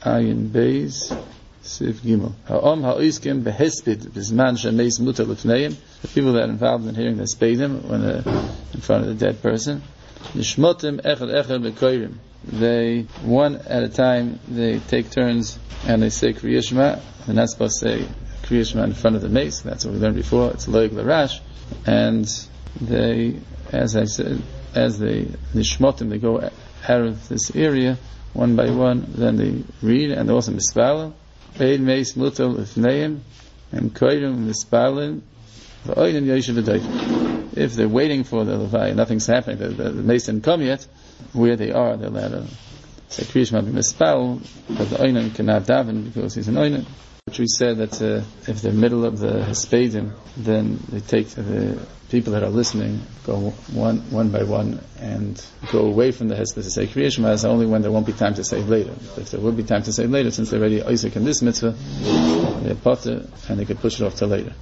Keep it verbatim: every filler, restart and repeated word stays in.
Ayin Beis Siv Gimel. Ha'om ha'oiskim behespid bizman shemeis mutar lefneim. The people that are involved in hearing the spedim when they're in front of the dead person. Nishmotim echad echad bekoyrim. They, one at a time, they take turns and they say Kriya Shema. They're not supposed to say Kriya Shema in front of the mace. That's what we learned before. It's loig l'rash. And they, as I said, as they nishmotim, they go out of this area one by one. Then they read and they also mispalel. Eid meis mutal ifneim and koyrim mispalel v'oinen yoshev v'doif. If they're waiting for the levaya, nothing's happening. The, the, the mace didn't come yet. Where they are, they're allowed to say Kriya Shema b'mispalel, but the oinen cannot daven because he's an oinen. Which we said that uh, if they're middle of the hespedim, then they take the people that are listening, go one one by one, and go away from the hesped to say Kriya Shema. Is only when there won't be time to say later. If there will be time to say later, since they're already Isaac in this mitzvah, they're potter, and they could push it off till later.